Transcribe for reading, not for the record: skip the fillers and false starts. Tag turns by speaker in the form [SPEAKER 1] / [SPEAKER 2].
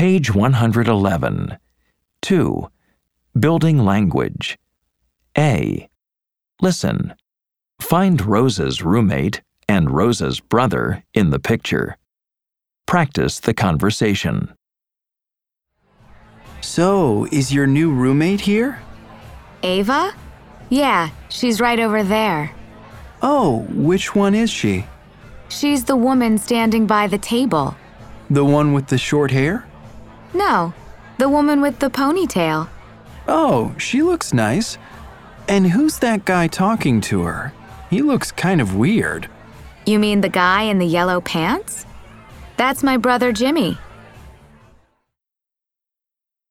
[SPEAKER 1] Page 111. 2. Building language. A. Listen. Find Rosa's roommate and Rosa's brother in the picture. Practice the conversation.
[SPEAKER 2] So, is your new roommate here?
[SPEAKER 3] Ava? Yeah, she's right over there.
[SPEAKER 2] Oh, which one is she?
[SPEAKER 3] She's the woman standing by the table.
[SPEAKER 2] The one with the short hair?
[SPEAKER 3] No, the woman with the ponytail.
[SPEAKER 2] Oh, she looks nice. And who's that guy talking to her? He looks kind of weird.
[SPEAKER 3] You mean the guy in the yellow pants? That's my brother Jimmy.